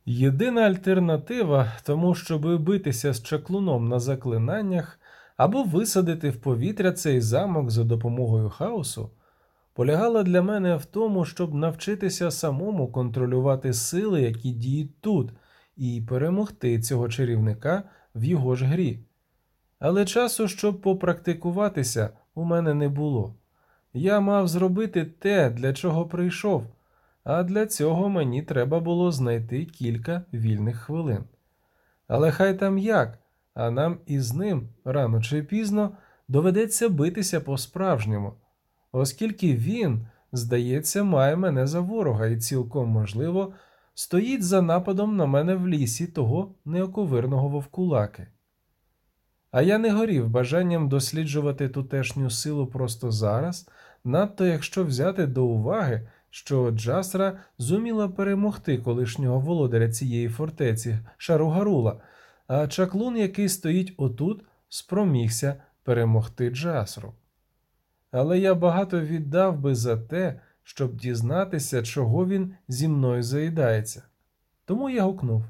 Єдина альтернатива тому, щоб битися з чаклуном на заклинаннях або висадити в повітря цей замок за допомогою хаосу, полягала для мене в тому, щоб навчитися самому контролювати сили, які діють тут, і перемогти цього чарівника в його ж грі. Але часу, щоб попрактикуватися, у мене не було. Я мав зробити те, для чого прийшов, а для цього мені треба було знайти кілька вільних хвилин. Але хай там як, а нам із ним, рано чи пізно, доведеться битися по-справжньому, оскільки він, здається, має мене за ворога і цілком можливо стоїть за нападом на мене в лісі того неоковирного вовкулаки. А я не горів бажанням досліджувати тутешню силу просто зараз, надто якщо взяти до уваги, що Джасра зуміла перемогти колишнього володаря цієї фортеці Шаругарула, а чаклун, який стоїть отут, спромігся перемогти Джасру. Але я багато віддав би за те, щоб дізнатися, чого він зі мною заїдається. Тому я гукнув.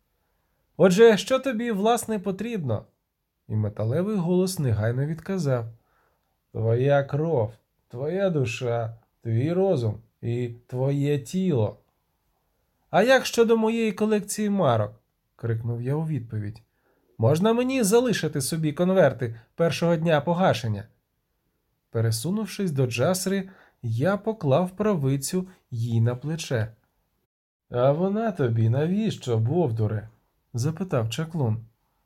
«Отже, що тобі, власне, потрібно?» І металевий голос негайно відказав. «Твоя кров, твоя душа, твій розум і твоє тіло». «А як щодо моєї колекції марок?» – крикнув я у відповідь. «Можна мені залишити собі конверти першого дня погашення?» Пересунувшись до Джасри, я поклав правицю їй на плече. «А вона тобі навіщо, Бовдуре?» – запитав чаклун.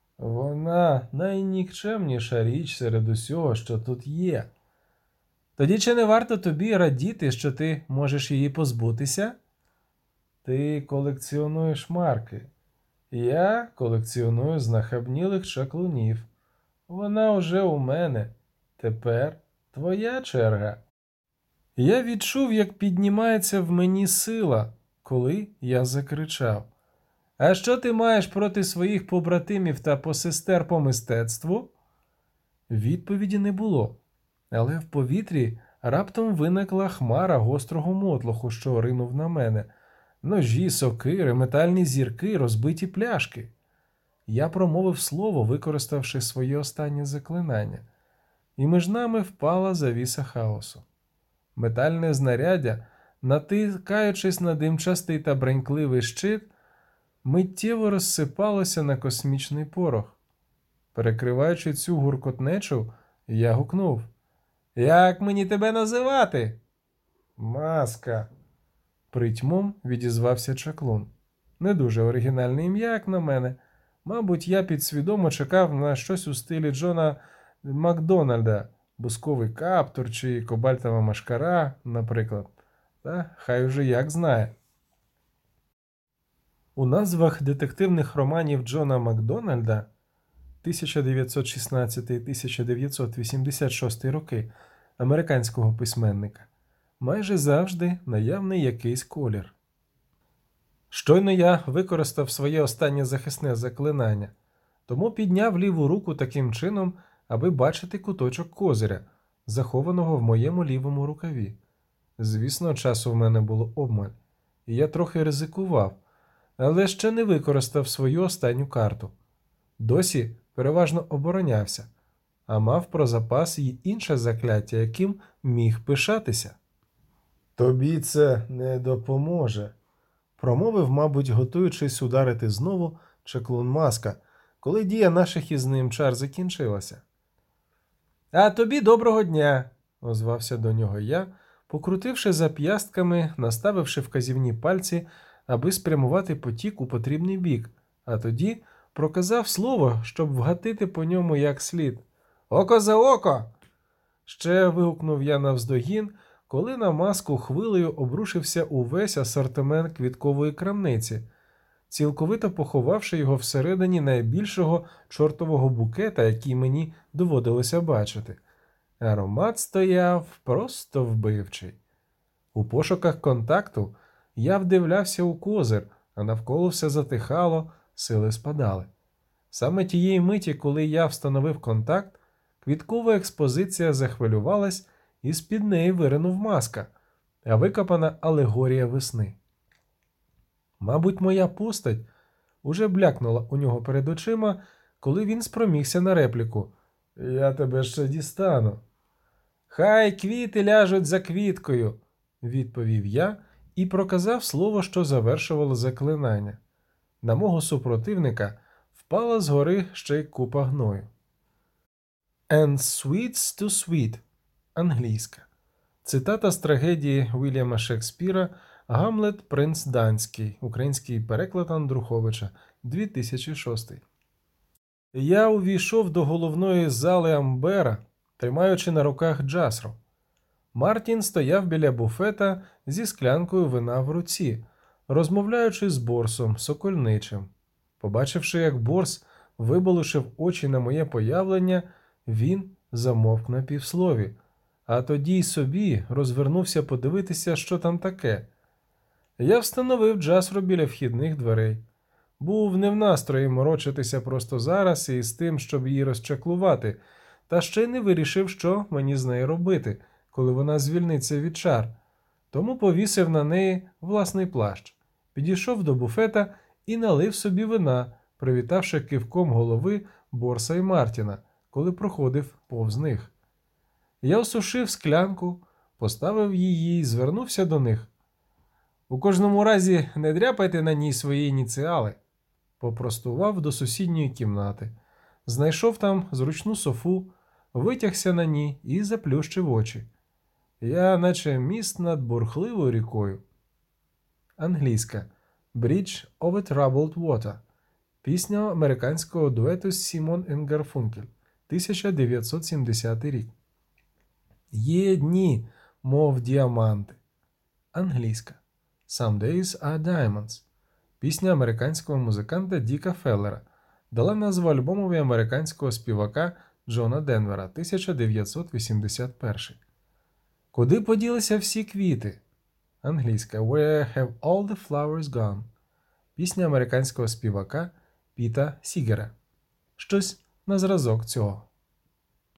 «Вона найнікчемніша річ серед усього, що тут є. Тоді чи не варто тобі радіти, що ти можеш її позбутися?» «Ти колекціонуєш марки. Я колекціоную знахабнілих чаклунів. Вона уже у мене. Тепер твоя черга». Я відчув, як піднімається в мені сила, коли я закричав. «А що ти маєш проти своїх побратимів та посестер по мистецтву?» Відповіді не було, але в повітрі раптом виникла хмара гострого мотлоху, що ринув на мене. Ножі, сокири, метальні зірки, розбиті пляшки. Я промовив слово, використавши своє останнє заклинання, і між нами впала завіса хаосу. Метальне знаряддя, натикаючись на димчастий та бренькливий щит, миттєво розсипалося на космічний порох. Перекриваючи цю гуркотнечу, я гукнув. «Як мені тебе називати?» «Маска», – притьмом відізвався чаклун. Не дуже оригінальне ім'я, як на мене. Мабуть, я підсвідомо чекав на щось у стилі Джона Макдональда, бусковий каптур чи кобальтова машкара, наприклад. Та хай уже як знає. У назвах детективних романів Джона Макдональда 1916-1986 роки американського письменника майже завжди наявний якийсь колір. Щойно я використав своє останнє захисне заклинання, тому підняв ліву руку таким чином, аби бачити куточок козиря, захованого в моєму лівому рукаві. Звісно, часу в мене було обмаль, і я трохи ризикував, але ще не використав свою останню карту. Досі переважно оборонявся, а мав про запас й інше закляття, яким міг пишатися. «Тобі це не допоможе», – промовив, мабуть, готуючись ударити знову чаклун Маска, коли дія наших із ним чар закінчилася. «А тобі доброго дня», – озвався до нього я, покрутивши зап'ястками, наставивши вказівні пальці, аби спрямувати потік у потрібний бік, а тоді проказав слово, щоб вгатити по ньому як слід. «Око за око!» Ще вигукнув я навздогін, коли на Маску хвилею обрушився увесь асортимент квіткової крамниці, цілковито поховавши його всередині найбільшого чортового букета, який мені доводилося бачити. Аромат стояв просто вбивчий. У пошуках контакту я вдивлявся у козир, а навколо все затихало, сили спадали. Саме тієї миті, коли я встановив контакт, квіткова експозиція захвилювалась, і з-під неї виринув Маска, а викопана алегорія весни. Мабуть, моя постать уже блякнула у нього перед очима, коли він спромігся на репліку. Я тебе ще дістану. Хай квіти ляжуть за квіткою, відповів я і проказав слово, що завершувало заклинання. На мого супротивника впала згори ще й купа гною. And sweets to sweet. Англійська. Цитата з трагедії Вільяма Шекспіра «Гамлет. Принц Данський», український переклад Андруховича, 2006. Я увійшов до головної зали Амбера, тримаючи на руках Джасру. Мартін стояв біля буфета зі склянкою вина в руці, розмовляючи з Борсом Сокольничим. Побачивши, як Борс виболошив очі на моє появлення, він замовк на півслові, а тоді й собі розвернувся подивитися, що там таке. Я встановив Джасру біля вхідних дверей. Був не в настрої морочитися просто зараз і з тим, щоб її розчаклувати, та ще й не вирішив, що мені з нею робити, коли вона звільниться від чар. Тому повісив на неї власний плащ, підійшов до буфета і налив собі вина, привітавши кивком голови Борса і Мартіна, коли проходив повз них. Я осушив склянку, поставив її і звернувся до них. У кожному разі не дряпайте на ній свої ініціали. Попростував до сусідньої кімнати, знайшов там зручну софу, витягся на ній і заплющив очі. Я наче міст над бурхливою рікою. Англійська. Bridge over troubled water. Пісня американського дуету Сімон і Гарфункель. 1970 рік. Є дні, мов діаманти. Англійська. Some days are diamonds. Пісня американського музиканта Діка Феллера дала назву альбомові американського співака Джона Денвера, 1981. Куди поділися всі квіти? Англійська. Where have all the flowers gone? Пісня американського співака Піта Сігера. Щось на зразок цього.